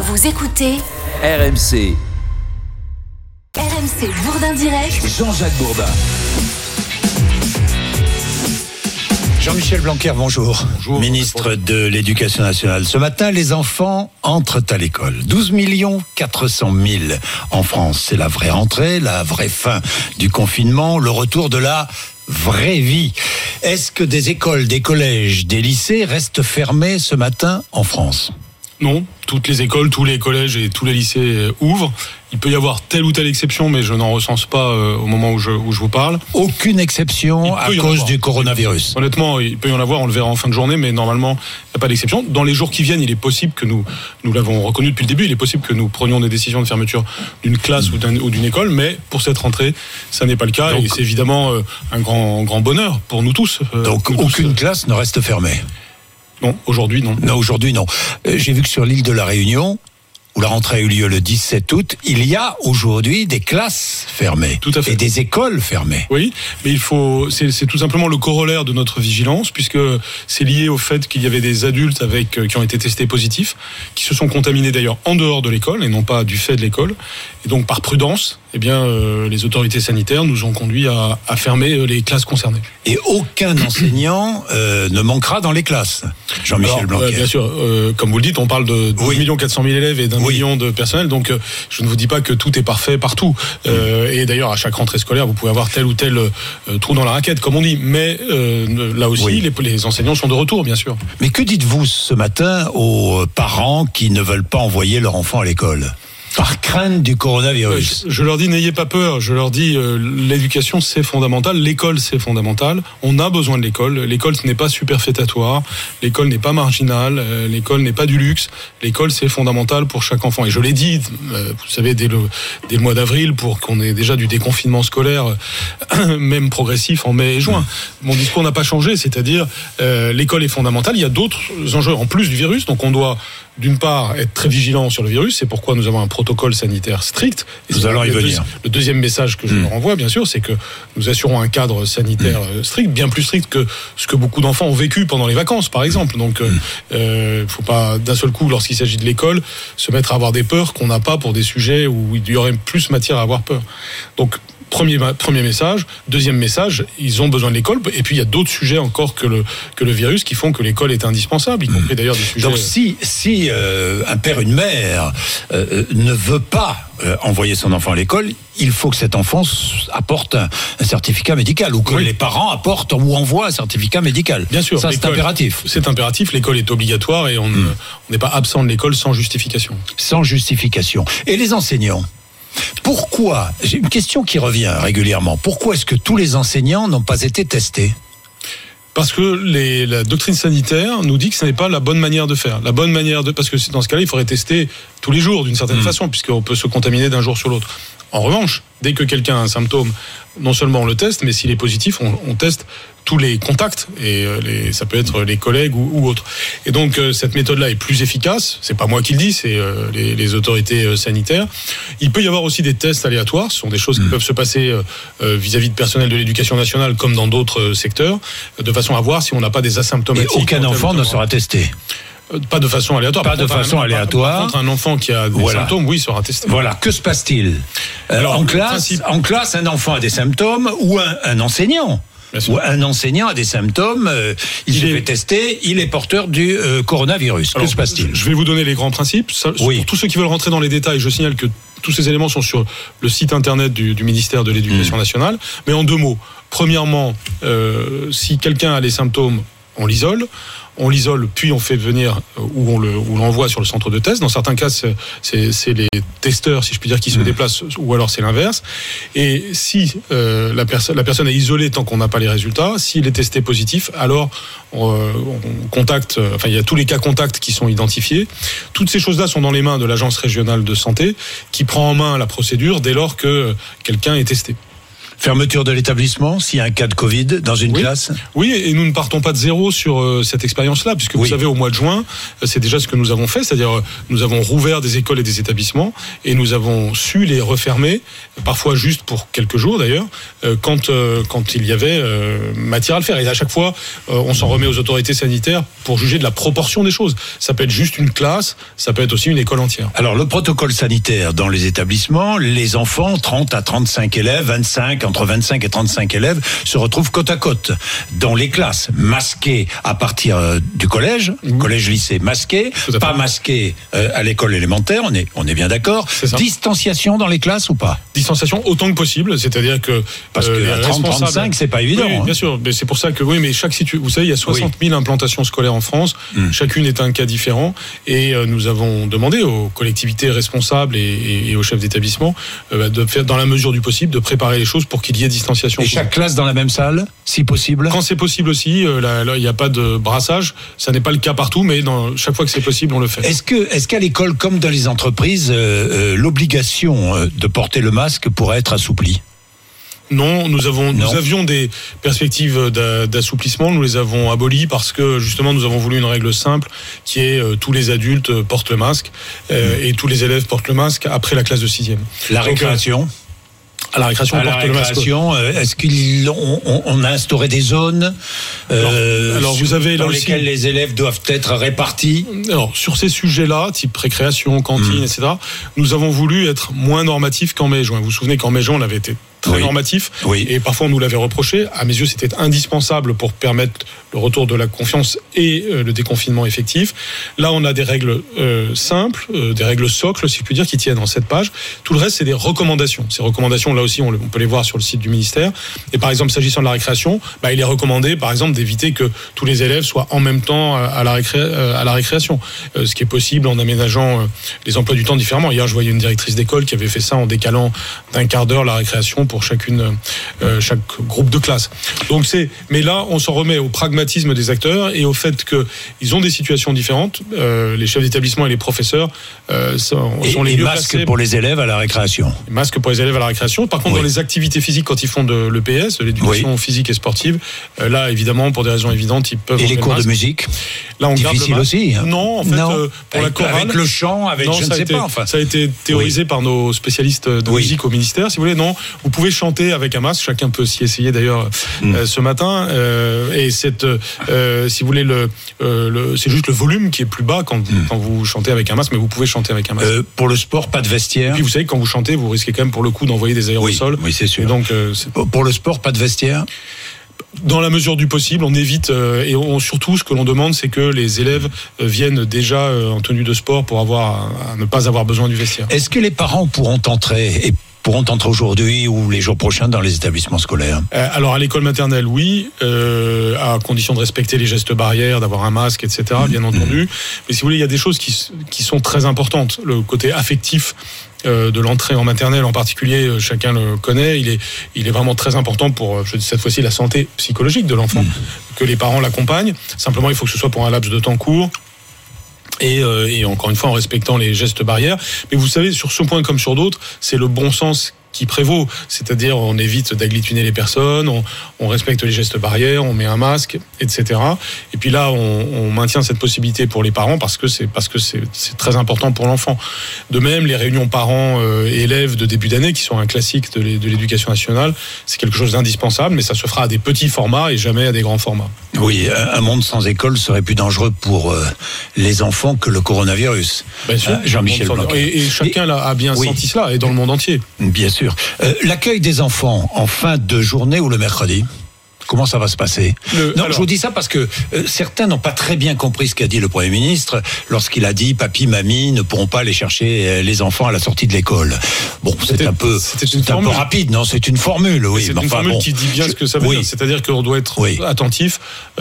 Vous écoutez RMC. RMC Bourdin Direct. Jean-Jacques Bourdin. Jean-Michel Blanquer, bonjour. Bonjour. Ministre de l'Éducation nationale. Ce matin, les enfants entrent à l'école. 12 400 000 en France. C'est la vraie rentrée, la vraie fin du confinement, le retour de la vraie vie. Est-ce que des écoles, des collèges, des lycées restent fermés ce matin en France ? Non, toutes les écoles, tous les collèges et tous les lycées ouvrent. Il peut y avoir telle ou telle exception, mais je n'en recense pas au moment où je vous parle. Aucune exception à cause du coronavirus. Honnêtement, il peut y en avoir, on le verra en fin de journée, mais normalement, il n'y a pas d'exception. Dans les jours qui viennent, il est possible que nous l'avons reconnu depuis le début, il est possible que nous prenions des décisions de fermeture d'une classe ou d'une école, mais pour cette rentrée, ça n'est pas le cas. Donc, et c'est évidemment un grand bonheur pour nous tous. Donc aucune classe ne reste fermée. Non, aujourd'hui non. Non, aujourd'hui non. J'ai vu que sur l'île de la Réunion, où la rentrée a eu lieu le 17 août, il y a aujourd'hui des classes fermées. Tout à fait. Et des écoles fermées. Oui, mais c'est tout simplement le corollaire de notre vigilance, puisque c'est lié au fait qu'il y avait des adultes qui ont été testés positifs, qui se sont contaminés d'ailleurs en dehors de l'école et non pas du fait de l'école. Et donc par prudence, les autorités sanitaires nous ont conduits à fermer les classes concernées. Et aucun enseignant ne manquera dans les classes. Jean-Michel Blanquer. Bien sûr, comme vous le dites, on parle de 12 400 000 élèves et d'un million de personnel, donc je ne vous dis pas que tout est parfait partout. Et d'ailleurs, à chaque rentrée scolaire, vous pouvez avoir tel ou tel trou dans la raquette, comme on dit. Mais là aussi, les enseignants sont de retour, bien sûr. Mais que dites-vous ce matin aux parents qui ne veulent pas envoyer leur enfant à l'école ? Par crainte du coronavirus. Je leur dis, n'ayez pas peur. Je leur dis, l'éducation, c'est fondamental. L'école, c'est fondamental. On a besoin de l'école. L'école, ce n'est pas superfétatoire. L'école n'est pas marginale. L'école n'est pas du luxe. L'école, c'est fondamental pour chaque enfant. Et je l'ai dit, vous savez, dès le mois d'avril, pour qu'on ait déjà du déconfinement scolaire, même progressif en mai et juin. Mon discours n'a pas changé. C'est-à-dire, l'école est fondamentale. Il y a d'autres enjeux en plus du virus. Donc, on doit, d'une part, être très vigilant sur le virus. C'est pourquoi nous avons un protocole sanitaire strict. Et nous allons y venir. Le deuxième message que je leur envoie, bien sûr, c'est que nous assurons un cadre sanitaire strict, bien plus strict que ce que beaucoup d'enfants ont vécu pendant les vacances, par exemple. Donc, faut pas d'un seul coup, lorsqu'il s'agit de l'école, se mettre à avoir des peurs qu'on n'a pas pour des sujets où il y aurait plus matière à avoir peur. Donc, Premier message. Deuxième message, ils ont besoin de l'école. Et puis, il y a d'autres sujets encore que le virus qui font que l'école est indispensable, y compris d'ailleurs des sujets... Donc, si un père, une mère ne veut pas envoyer son enfant à l'école, il faut que cet enfant apporte un certificat médical ou que les parents apportent ou envoient un certificat médical. Bien sûr. Ça, c'est impératif. C'est impératif. L'école est obligatoire et on n'est pas absent de l'école sans justification. Sans justification. Et les enseignants ? Pourquoi, j'ai une question qui revient régulièrement, pourquoi est-ce que tous les enseignants n'ont pas été testés ? Parce que la doctrine sanitaire nous dit que ce n'est pas la bonne manière de faire. Parce que dans ce cas-là, il faudrait tester tous les jours d'une certaine façon, puisqu'on peut se contaminer d'un jour sur l'autre. En revanche, dès que quelqu'un a un symptôme, non seulement on le teste, mais s'il est positif, on teste tous les contacts, et ça peut être les collègues ou autres. Et donc cette méthode-là est plus efficace, c'est pas moi qui le dis, c'est les autorités sanitaires. Il peut y avoir aussi des tests aléatoires, ce sont des choses qui peuvent se passer vis-à-vis de personnel de l'éducation nationale comme dans d'autres secteurs, de façon à voir si on n'a pas des asymptomatiques. Et aucun enfant ne sera testé. Pas de façon aléatoire. Par contre, un enfant qui a des symptômes, oui, sera testé. Voilà. Que se passe-t-il ? Alors, en classe, un enfant a des symptômes ou un enseignant. Ou un enseignant a des symptômes, il se fait tester, il est porteur du coronavirus. Que se passe-t-il ? Je vais vous donner les grands principes. Pour tous ceux qui veulent rentrer dans les détails, je signale que tous ces éléments sont sur le site internet du ministère de l'Éducation nationale. Mais en 2 mots, premièrement, si quelqu'un a les symptômes, on l'isole, puis on fait venir ou on l'envoie sur le centre de test. Dans certains cas, c'est les testeurs, si je puis dire, qui se déplacent, ou alors c'est l'inverse. Et si la personne est isolée tant qu'on n'a pas les résultats, s'il est testé positif, alors on contacte. Enfin, il y a tous les cas contacts qui sont identifiés. Toutes ces choses-là sont dans les mains de l'Agence régionale de santé, qui prend en main la procédure dès lors que quelqu'un est testé. Fermeture de l'établissement s'il y a un cas de Covid dans une classe. Oui, et nous ne partons pas de zéro sur cette expérience-là, puisque vous savez, au mois de juin, c'est déjà ce que nous avons fait, c'est-à-dire nous avons rouvert des écoles et des établissements, et nous avons su les refermer, parfois juste pour quelques jours d'ailleurs, quand il y avait matière à le faire. Et à chaque fois, on s'en remet aux autorités sanitaires pour juger de la proportion des choses. Ça peut être juste une classe, ça peut être aussi une école entière. Alors, le protocole sanitaire dans les établissements, les enfants, 30 à 35 élèves, entre 25 et 35 élèves, se retrouvent côte à côte dans les classes, masqués à partir du collège, collège-lycée masqué, pas masqué à l'école élémentaire, on est bien d'accord. Distanciation dans les classes ou pas? Distanciation autant que possible, c'est-à-dire que... Parce que à 30-35, c'est pas évident. Oui, bien sûr, mais c'est pour ça que, mais vous savez, il y a 60 000 implantations scolaires en France, chacune est un cas différent, et nous avons demandé aux collectivités responsables et aux chefs d'établissement de faire, dans la mesure du possible, de préparer les choses pour qu'il y ait distanciation. Et chaque classe dans la même salle, si possible? Quand c'est possible aussi, là, il n'y a pas de brassage, ça n'est pas le cas partout, mais chaque fois que c'est possible, on le fait. Est-ce qu'à l'école, comme dans les entreprises, l'obligation de porter le masque pourrait être assouplie? Non, nous avions des perspectives d'assouplissement, nous les avons abolies parce que justement nous avons voulu une règle simple qui est tous les adultes portent le masque et tous les élèves portent le masque après la classe de 6e. La récréation? À la récréation, est-ce qu'on a instauré des zones alors vous avez dans lesquelles les élèves doivent être répartis? Alors sur ces sujets-là, type récréation, cantine, etc., nous avons voulu être moins normatifs qu'en mai-juin. Vous vous souvenez qu'en mai-juin, on avait été très normatif, et parfois on nous l'avait reproché. À mes yeux, c'était indispensable pour permettre le retour de la confiance et le déconfinement effectif. Là, on a des règles simples, des règles socles, si je puis dire, qui tiennent en 7 pages. Tout le reste, c'est des recommandations. Ces recommandations, là aussi, on peut les voir sur le site du ministère. Et par exemple, s'agissant de la récréation, il est recommandé, par exemple, d'éviter que tous les élèves soient en même temps à la récréation. Ce qui est possible en aménageant les emplois du temps différemment. Hier, je voyais une directrice d'école qui avait fait ça en décalant d'un quart d'heure la récréation pour chaque groupe de classe. Donc mais là, on s'en remet au pragmatisme des acteurs et au fait qu'ils ont des situations différentes. Les chefs d'établissement et les professeurs sont les mieux masques placés. Pour les élèves à la récréation. Les masques pour les élèves à la récréation. Par contre, dans les activités physiques, quand ils font de l'EPS, de l'éducation physique et sportive, là, évidemment, pour des raisons évidentes, ils peuvent. Et les cours de musique. Là, on difficile garde aussi. Hein. Non, en fait, pour la chorale, avec le chant, je ne sais pas. Enfin, ça a été théorisé par nos spécialistes de musique au ministère. Si vous voulez, non, vous pouvez chanter avec un masque. Chacun peut s'y essayer d'ailleurs ce matin. Et si vous voulez, c'est juste le volume qui est plus bas quand vous chantez avec un masque, mais vous pouvez chanter avec un masque. Pour le sport, pas de vestiaire. Et puis vous savez, quand vous chantez, vous risquez quand même pour le coup d'envoyer des aérosols. Oui, c'est sûr. Et donc, pour le sport, pas de vestiaire. Dans la mesure du possible, on évite surtout ce que l'on demande, c'est que les élèves viennent déjà en tenue de sport pour à ne pas avoir besoin du vestiaire. Est-ce que les parents pourront entrer aujourd'hui ou les jours prochains dans les établissements scolaires? Alors à l'école maternelle, oui, à condition de respecter les gestes barrières, d'avoir un masque, etc., bien entendu. Mais si vous voulez, il y a des choses qui sont très importantes. Le côté affectif de l'entrée en maternelle en particulier, chacun le connaît, il est vraiment très important pour cette fois-ci la santé psychologique de l'enfant, que les parents l'accompagnent. Simplement, il faut que ce soit pour un laps de temps court. Et encore une fois en respectant les gestes barrières. Mais vous savez, sur ce point comme sur d'autres, c'est le bon sens qui prévaut, c'est-à-dire on évite d'agglutiner les personnes, on respecte les gestes barrières, on met un masque, etc. Et puis là, on maintient cette possibilité pour les parents parce que c'est très important pour l'enfant. De même, les réunions parents et élèves de début d'année, qui sont un classique de l'éducation nationale, c'est quelque chose d'indispensable, mais ça se fera à des petits formats et jamais à des grands formats. Oui, un monde sans école serait plus dangereux pour les enfants que le coronavirus. Bien sûr, Jean-Michel Blanquer. Et chacun a bien senti cela, et dans le monde entier. Bien sûr. L'accueil des enfants en fin de journée ou le mercredi, comment ça va se passer? Je vous dis ça parce que certains n'ont pas très bien compris ce qu'a dit le Premier ministre lorsqu'il a dit papi, mamie ne pourront pas aller chercher les enfants à la sortie de l'école. Bon, c'est un peu rapide, non? C'est une formule, oui. C'est une formule qui dit bien ce que ça veut dire. C'est-à-dire qu'on doit être attentif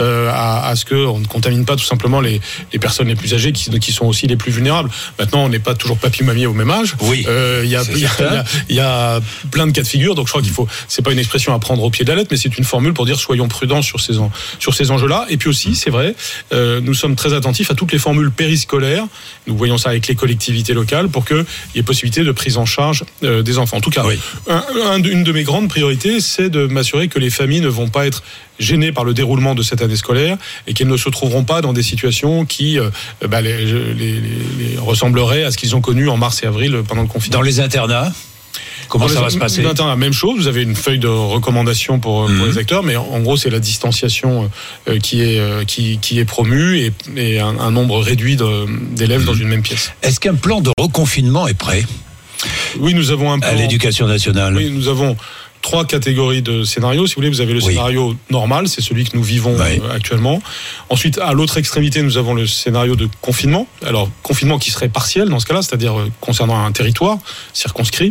à ce qu'on ne contamine pas tout simplement les personnes les plus âgées qui sont aussi les plus vulnérables. Maintenant, on n'est pas toujours papi, mamie au même âge. Oui. Il y a plein de cas de figure, donc je crois c'est pas une expression à prendre au pied de la lettre, mais c'est une formule pour dire dire soyons prudents sur ces enjeux-là. Et puis aussi, c'est vrai, nous sommes très attentifs à toutes les formules périscolaires. Nous voyons ça avec les collectivités locales pour qu'il y ait possibilité de prise en charge des enfants. En tout cas, une de mes grandes priorités, c'est de m'assurer que les familles ne vont pas être gênées par le déroulement de cette année scolaire et qu'elles ne se trouveront pas dans des situations qui les ressembleraient à ce qu'ils ont connu en mars et avril pendant le confinement. Dans les internats, comment ça va se passer ? La même chose, vous avez une feuille de recommandation pour les acteurs, mais en gros c'est la distanciation qui est promue et un nombre réduit d'élèves dans une même pièce. Est-ce qu'un plan de reconfinement est prêt ? Oui, nous avons un plan. À l'Éducation nationale. Oui, nous avons 3 catégories de scénarios. Si vous voulez, vous avez le scénario normal, c'est celui que nous vivons actuellement. Ensuite, à l'autre extrémité, nous avons le scénario de confinement. Alors, confinement qui serait partiel dans ce cas-là, c'est-à-dire concernant un territoire circonscrit.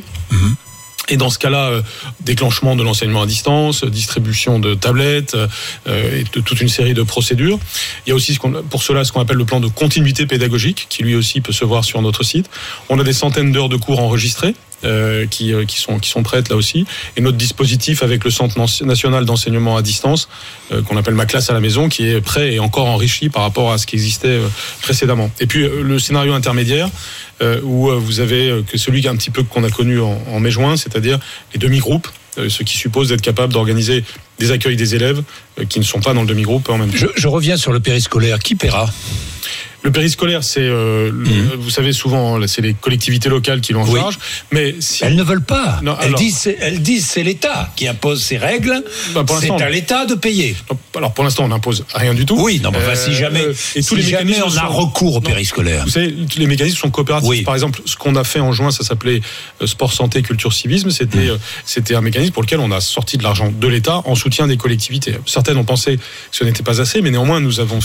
Et dans ce cas-là, déclenchement de l'enseignement à distance, distribution de tablettes et de toute une série de procédures. Il y a aussi ce qu'on appelle le plan de continuité pédagogique, qui lui aussi peut se voir sur notre site. On a des centaines d'heures de cours enregistrées qui sont prêtes là aussi. Et notre dispositif avec le Centre national d'enseignement à distance, qu'on appelle Ma classe à la maison, qui est prêt et encore enrichi par rapport à ce qui existait précédemment. Et puis le scénario intermédiaire, où vous avez celui qu'on a connu en mai-juin, c'est-à-dire les demi-groupes, ce qui suppose d'être capable d'organiser des accueils des élèves qui ne sont pas dans le demi-groupe en même temps. Je reviens sur le périscolaire. Qui paiera ? Le périscolaire, c'est, vous savez, souvent, c'est les collectivités locales qui l'ont en charge. Mais elles ne veulent pas. Non, elles disent c'est l'État qui impose ses règles. C'est à l'État de payer. Alors pour l'instant, on n'impose rien du tout. Oui, non, mais si jamais on a recours au périscolaire. Vous savez, tous les mécanismes sont coopératifs. Oui. Par exemple, ce qu'on a fait en juin, ça s'appelait sport, santé, culture, civisme. C'était un mécanisme pour lequel on a sorti de l'argent de l'État en soutien des collectivités. Certaines ont pensé que ce n'était pas assez, mais néanmoins, nous avons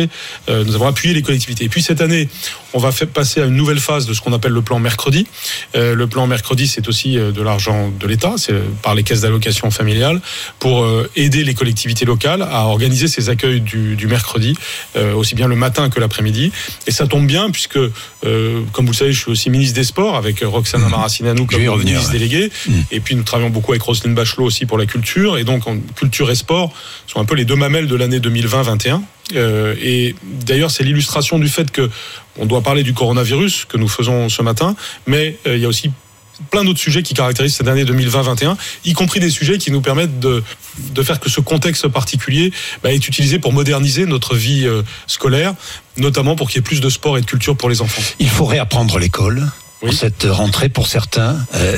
appuyé les collectivités. Et puis cette année, on va passer à une nouvelle phase de ce qu'on appelle le plan mercredi. Le plan mercredi, c'est aussi de l'argent de l'État, c'est par les caisses d'allocation familiale, pour aider les collectivités locales à organiser ces accueils du mercredi, aussi bien le matin que l'après-midi. Et ça tombe bien puisque, comme vous le savez, je suis aussi ministre des Sports avec Roxana Maracineanu comme ministre déléguée. Et puis nous travaillons beaucoup avec Roselyne Bachelot aussi pour la culture. Et donc culture et sport sont un peu les deux mamelles de l'année 2020-21. Et d'ailleurs, c'est l'illustration du fait que on doit parler du coronavirus que nous faisons ce matin, mais il y a aussi plein d'autres sujets qui caractérisent cette année 2020-21, y compris des sujets qui nous permettent de faire que ce contexte particulier est utilisé pour moderniser notre vie scolaire, notamment pour qu'il y ait plus de sport et de culture pour les enfants. Il faut réapprendre l'école. Pour cette rentrée, pour certains,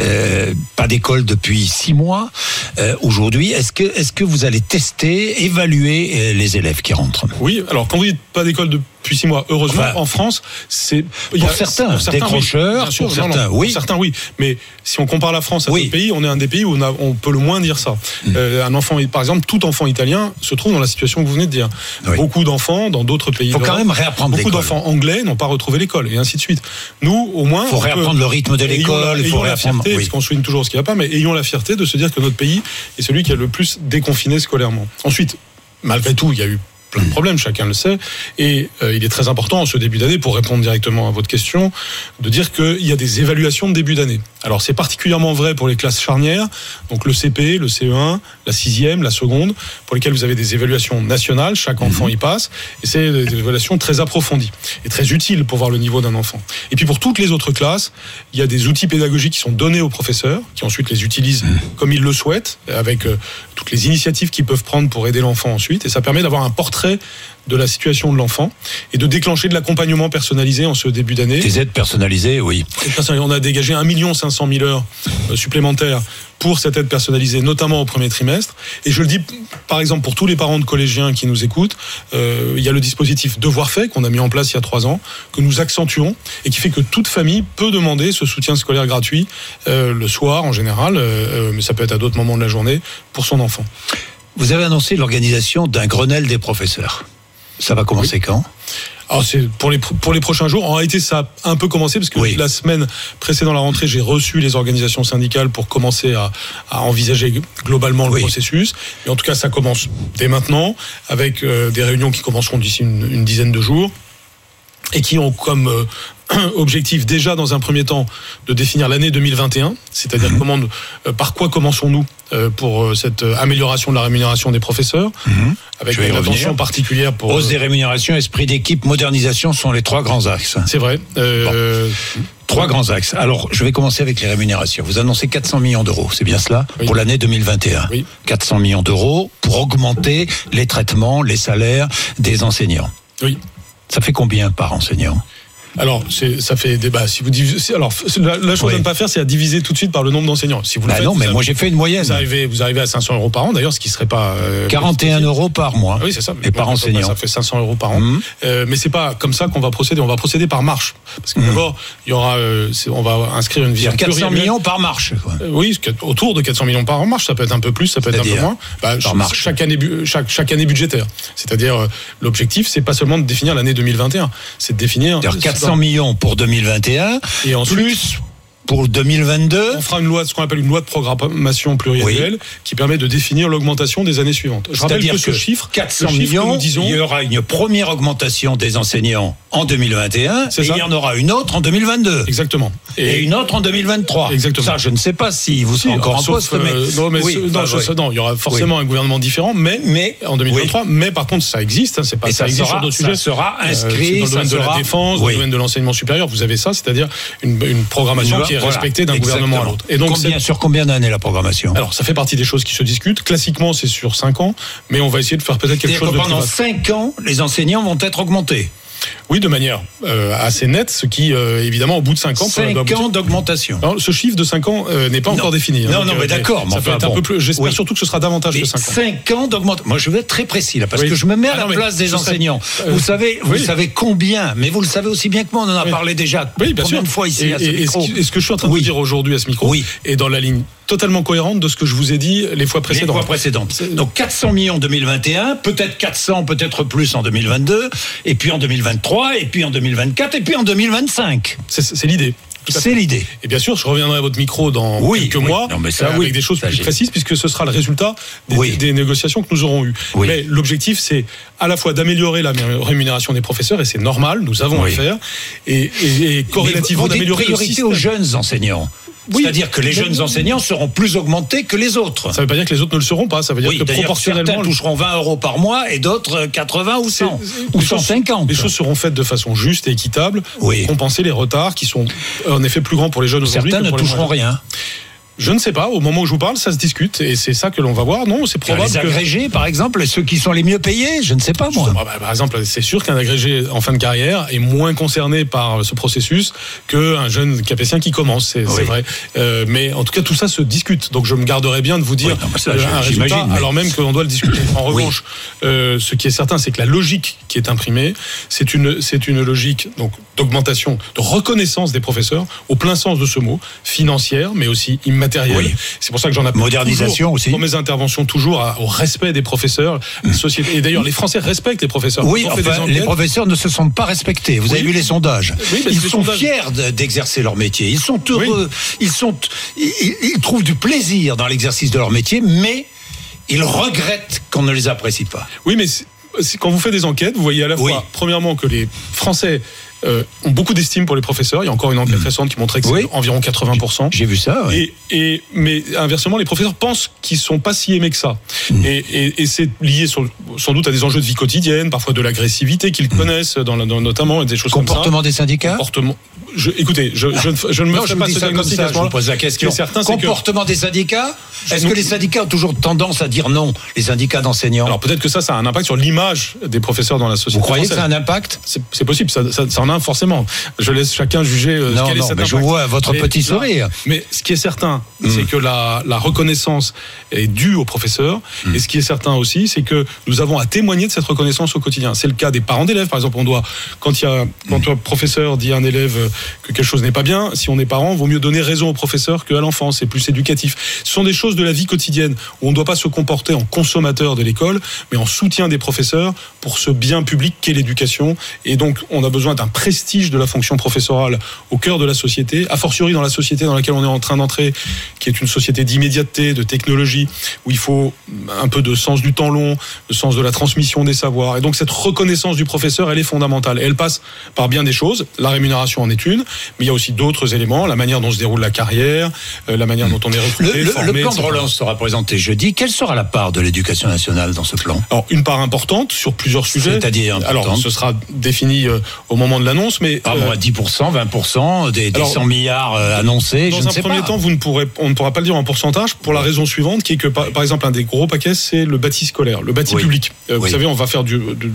pas d'école depuis 6 mois. Aujourd'hui, est-ce que vous allez tester, évaluer les élèves qui rentrent ? Oui, alors quand vous dites pas d'école depuis 6 mois, heureusement, en France, c'est pour certains décrocheurs, oui. Pour certains, oui. Mais si on compare la France à d'autres pays, on est un des pays où on peut le moins dire ça. Un enfant, par exemple, tout enfant italien se trouve dans la situation que vous venez de dire. Oui. Beaucoup d'enfants dans d'autres pays. Il faut quand même réapprendre l'école. Beaucoup d'enfants anglais n'ont pas retrouvé l'école, et ainsi de suite. Nous, au moins, faut réapprendre le rythme de l'école. Il faut réapprendre la fierté, parce qu'on souligne toujours ce qui ne va pas, mais ayons la fierté de se dire que notre pays est celui qui a le plus déconfiné scolairement. Ensuite, malgré tout, il y a eu plein de problèmes, chacun le sait, et il est très important en ce début d'année, pour répondre directement à votre question, de dire qu'il y a des évaluations de début d'année. Alors c'est particulièrement vrai pour les classes charnières, donc le CP, le CE1, la 6e, la seconde, pour lesquelles vous avez des évaluations nationales, chaque enfant y passe, et c'est des évaluations très approfondies, et très utiles pour voir le niveau d'un enfant. Et puis pour toutes les autres classes, il y a des outils pédagogiques qui sont donnés aux professeurs, qui ensuite les utilisent comme ils le souhaitent, avec toutes les initiatives qu'ils peuvent prendre pour aider l'enfant ensuite, et ça permet d'avoir un portrait de la situation de l'enfant et de déclencher de l'accompagnement personnalisé en ce début d'année. Des aides personnalisées, oui. On a dégagé 1 500 000 heures supplémentaires pour cette aide personnalisée, notamment au premier trimestre. Et je le dis, par exemple, pour tous les parents de collégiens qui nous écoutent, il y a le dispositif Devoir fait qu'on a mis en place il y a 3 ans, que nous accentuons et qui fait que toute famille peut demander ce soutien scolaire gratuit le soir en général, mais ça peut être à d'autres moments de la journée, pour son enfant. Vous avez annoncé l'organisation d'un Grenelle des professeurs. Ça va commencer quand ? Alors c'est pour les prochains jours. En réalité, ça a un peu commencé parce que la semaine précédant la rentrée, j'ai reçu les organisations syndicales pour commencer à envisager globalement le processus. Mais en tout cas, ça commence dès maintenant avec des réunions qui commenceront d'ici une dizaine de jours et qui ont comme objectif déjà dans un premier temps de définir l'année 2021, c'est-à-dire par quoi commençons-nous pour cette amélioration de la rémunération des professeurs, avec une attention particulière pour... Hausse des rémunérations, esprit d'équipe, modernisation sont les 3 grands axes. C'est vrai. 3 grands axes. Alors, je vais commencer avec les rémunérations. Vous annoncez 400 millions d'euros, c'est bien cela, pour l'année 2021. 400 millions d'euros pour augmenter les traitements, les salaires des enseignants. Oui. Ça fait combien par enseignant ? Alors, ça fait débat. Si vous divisez, alors la chose à ne pas faire, c'est à diviser tout de suite par le nombre d'enseignants. Si vous le faites, non, mais moi j'ai fait une moyenne. Vous arrivez à 500 euros par an, d'ailleurs, ce qui serait pas 41 euros par mois. Oui, c'est ça. Et par enseignant. Ça fait 500 euros par an. Mais c'est pas comme ça qu'on va procéder. On va procéder par marche, parce que d'abord, il y aura, on va inscrire une vision 400 millions par marche. Quoi. Oui, autour de 400 millions par marche. Ça peut être un peu plus, ça peut être un peu moins. Par marche. Chaque année budgétaire. C'est-à-dire, l'objectif, c'est pas seulement de définir l'année 2021, c'est de définir. 400 millions pour 2021 et ensuite, plus pour 2022. On fera une loi, ce qu'on appelle une loi de programmation pluriannuelle, qui permet de définir l'augmentation des années suivantes. Je rappelle que ce chiffre, 400 millions, il y aura une première augmentation des enseignants en 2021, et il y en aura une autre en 2022. Exactement. Et une autre en 2023. Exactement. Ça, je ne sais pas si vous serez encore en poste, mais... Non, il y aura forcément un gouvernement différent, mais en 2023. Mais par contre, ça existe, c'est pas ça existe sur d'autres sujets. Ça sera inscrit, dans le domaine de la défense, dans le domaine de l'enseignement supérieur, vous avez ça, c'est-à-dire une programmation qui est respectée d'un gouvernement à l'autre. Et donc, sur combien d'années la programmation ? Alors, ça fait partie des choses qui se discutent. Classiquement, c'est sur 5 ans, mais on va essayer de faire peut-être quelque chose de plus vaste. Pendant 5 ans, les enseignants vont être augmentés. Oui, de manière assez nette, ce qui, évidemment, au bout de 5 ans... 5 ans d'augmentation. Alors, ce chiffre de 5 ans n'est pas encore défini. Non, mais d'accord. Ça peut être un peu plus... J'espère surtout que ce sera davantage que 5 ans. 5 ans d'augmentation. Moi, je vais être très précis, là, parce que je me mets à la place des enseignants. Vous savez combien, mais vous le savez aussi bien que moi, on en a parlé déjà combien de fois ici à ce micro. Et ce que je suis en train de dire aujourd'hui à ce micro est dans la ligne totalement cohérente de ce que je vous ai dit les fois précédentes. Donc 400 millions en 2021, peut-être 400, peut-être plus en 2022, et puis en 2023, et puis en 2024, et puis en 2025. C'est l'idée. C'est l'idée. Et bien sûr, je reviendrai à votre micro dans quelques mois avec des choses plus précises, puisque ce sera le résultat des négociations que nous aurons eues. Mais l'objectif, c'est à la fois d'améliorer la rémunération des professeurs, et c'est normal, nous avons à le faire, et corrélativement d'améliorer le système. Aux jeunes enseignants. C'est-à-dire que les jeunes enseignants seront plus augmentés que les autres. Ça ne veut pas dire que les autres ne le seront pas. Ça veut dire que proportionnellement, certains toucheront 20 euros par mois et d'autres 80 ou 100 ou 150. Les choses seront faites de façon juste et équitable pour compenser les retards qui sont en effet plus grands pour les jeunes aujourd'hui. Certains ne toucheront rien. Je ne sais pas, au moment où je vous parle, ça se discute et c'est ça que l'on va voir. Non, c'est probable. Les agrégés, par exemple, ceux qui sont les mieux payés, je ne sais pas moi. Par exemple, c'est sûr qu'un agrégé en fin de carrière est moins concerné par ce processus qu'un jeune capétien qui commence, c'est vrai. Mais en tout cas, tout ça se discute. Donc je me garderai bien de vous dire un résultat, alors même que l'on doit le discuter. En revanche, ce qui est certain, c'est que la logique qui est imprimée, c'est une logique donc d'augmentation, de reconnaissance des professeurs, au plein sens de ce mot, financière, mais aussi immatérielle. C'est pour ça que j'en appelle modernisation aussi. Dans mes interventions toujours au respect des professeurs, des sociétés. Et d'ailleurs, les Français respectent les professeurs. Oui, les professeurs ne se sentent pas respectés. Vous avez vu les sondages. Ils sont fiers d'exercer leur métier. Ils sont heureux. Ils trouvent du plaisir dans l'exercice de leur métier, mais ils regrettent qu'on ne les apprécie pas. Oui, mais quand vous faites des enquêtes, vous voyez à la fois, premièrement, que les Français ont beaucoup d'estime pour les professeurs. Il y a encore une enquête récente qui montrait que c'est environ 80%. J'ai vu ça. Mais inversement, les professeurs pensent qu'ils sont pas si aimés que ça. Et c'est lié sans doute à des enjeux de vie quotidienne, parfois de l'agressivité qu'ils connaissent, notamment des choses comme ça. Comportement des syndicats. Écoutez, je ne me ferai pas ce diagnostic à ce moment-là. Je pose la question. Comportement des syndicats. Est-ce que les syndicats ont toujours tendance à dire non, les syndicats d'enseignants? Alors peut-être que ça a un impact sur l'image des professeurs dans la société. Vous croyez que ça a un impact? C'est possible, ça en a forcément. Je laisse chacun juger quel est cet impact. Je vois votre petit sourire. Mais ce qui est certain, c'est que la reconnaissance est due aux professeurs. Et ce qui est certain aussi, c'est que nous avons à témoigner de cette reconnaissance au quotidien. C'est le cas des parents d'élèves. Par exemple, quand un professeur dit à un élève que quelque chose n'est pas bien, si on est parent, il vaut mieux donner raison au professeur qu'à l'enfant. C'est plus éducatif. Ce sont des choses de la vie quotidienne où on ne doit pas se comporter en consommateur de l'école, mais en soutien des professeurs pour ce bien public qu'est l'éducation. Et donc, on a besoin d'un prestige de la fonction professorale au cœur de la société, a fortiori dans la société dans laquelle on est en train d'entrer, qui est une société d'immédiateté, de technologie, où il faut un peu de sens du temps long, le sens de la transmission des savoirs. Et donc, cette reconnaissance du professeur, elle est fondamentale. Et elle passe par bien des choses. La rémunération en est une, mais il y a aussi d'autres éléments, la manière dont se déroule la carrière, la manière dont on est recruté, formé, le plan de etc. relance sera présenté jeudi. Quelle sera la part de l'éducation nationale dans ce plan ? Alors, une part importante sur plusieurs sujets. C'est-à-dire importante. Alors, ce sera défini au moment de l'annonce, mais... à 10%, 20%, des 100 milliards annoncés, je ne sais pas. Dans un premier temps, on ne pourra pas le dire en pourcentage, pour la raison suivante, qui est que, par exemple, un des gros paquets, c'est le bâti scolaire, le bâti public. Vous savez, on va faire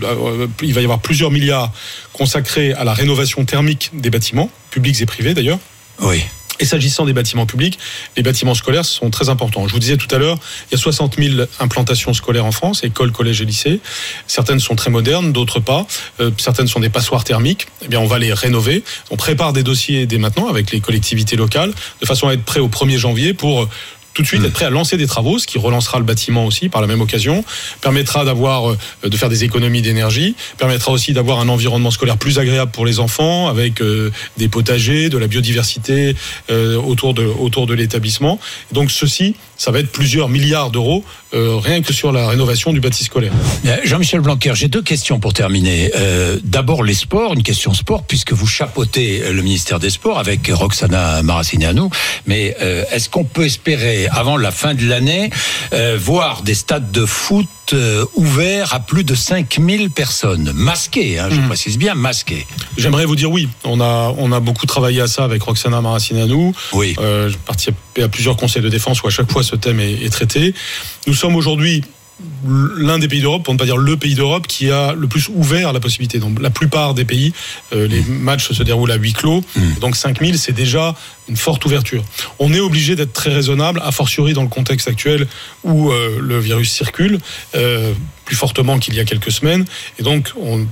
il va y avoir plusieurs milliards consacrés à la rénovation thermique des bâtiments, publics et privés d'ailleurs. Oui. Et s'agissant des bâtiments publics, les bâtiments scolaires sont très importants. Je vous disais tout à l'heure, il y a 60 000 implantations scolaires en France, écoles, collèges et lycées. Certaines sont très modernes, d'autres pas. Certaines sont des passoires thermiques. Eh bien, on va les rénover. On prépare des dossiers dès maintenant avec les collectivités locales, de façon à être prêt au 1er janvier pour tout de suite être prêt à lancer des travaux, ce qui relancera le bâtiment aussi par la même occasion, permettra de faire des économies d'énergie, permettra aussi d'avoir un environnement scolaire plus agréable pour les enfants, avec des potagers, de la biodiversité autour de l'établissement. Donc ceci, ça va être plusieurs milliards d'euros rien que sur la rénovation du bâti scolaire. Jean-Michel Blanquer, j'ai deux questions pour terminer. D'abord les sports, une question sport, puisque vous chapeautez le ministère des Sports avec Roxana Maracineanu. Mais est-ce qu'on peut espérer, avant la fin de l'année, voir des stades de foot ouverts à plus de 5000 personnes, masquées, je précise bien, masquées? J'aimerais vous dire oui. On a beaucoup travaillé à ça avec Roxana Maracineanu. Oui. J'ai participé à plusieurs conseils de défense où à chaque fois ce thème est traité. Nous sommes aujourd'hui l'un des pays d'Europe, pour ne pas dire le pays d'Europe, qui a le plus ouvert la possibilité. Donc la plupart des pays, les matchs se déroulent à huis clos. Donc 5000, c'est déjà une forte ouverture. On est obligé d'être très raisonnable, a fortiori dans le contexte actuel où le virus circule plus fortement qu'il y a quelques semaines. Et donc,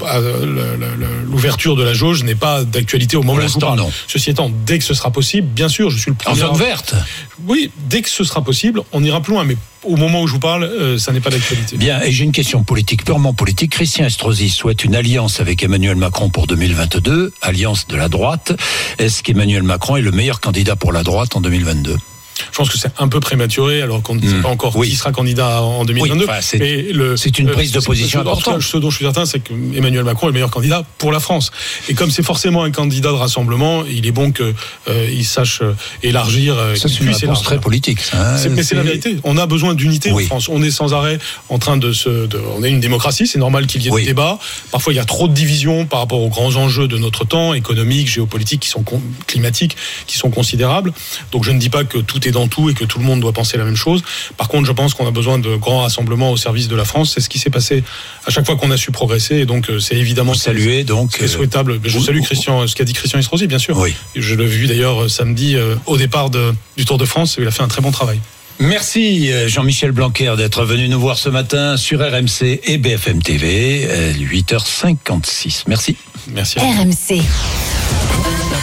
l'ouverture de la jauge n'est pas d'actualité au moment où je vous parle. Ceci étant, dès que ce sera possible, bien sûr, je suis le premier. En zone verte. Oui, dès que ce sera possible, on ira plus loin. Mais au moment où je vous parle, ça n'est pas d'actualité. Bien, et j'ai une question politique, purement politique. Christian Estrosi souhaite une alliance avec Emmanuel Macron pour 2022, alliance de la droite. Est-ce qu'Emmanuel Macron est le meilleur candidat pour la droite en 2022 ? Je pense que c'est un peu prématuré, alors qu'on ne sait pas encore qui sera candidat en 2022. Oui, c'est une prise de position importante. Ce dont je suis certain, c'est qu'Emmanuel Macron est le meilleur candidat pour la France. Et comme c'est forcément un candidat de rassemblement, il est bon qu'il sache élargir. Ça, c'est une réponse très politique. Mais c'est la vérité. On a besoin d'unité en France. On est sans arrêt en train on est une démocratie, c'est normal qu'il y ait des débats. Parfois, il y a trop de divisions par rapport aux grands enjeux de notre temps, économiques, géopolitiques, climatiques, qui sont considérables. Donc, je ne dis pas que tout est dans tout et que tout le monde doit penser la même chose. Par contre, je pense qu'on a besoin de grands rassemblements au service de la France. C'est ce qui s'est passé à chaque fois qu'on a su progresser. Et donc, c'est évidemment saluer. Donc, c'est souhaitable. Je salue ce qu'a dit Christian Estrosi, bien sûr. Oui. Je l'ai vu d'ailleurs samedi au départ du Tour de France. Il a fait un très bon travail. Merci Jean-Michel Blanquer d'être venu nous voir ce matin sur RMC et BFM TV, 8h56. Merci. Merci. RMC.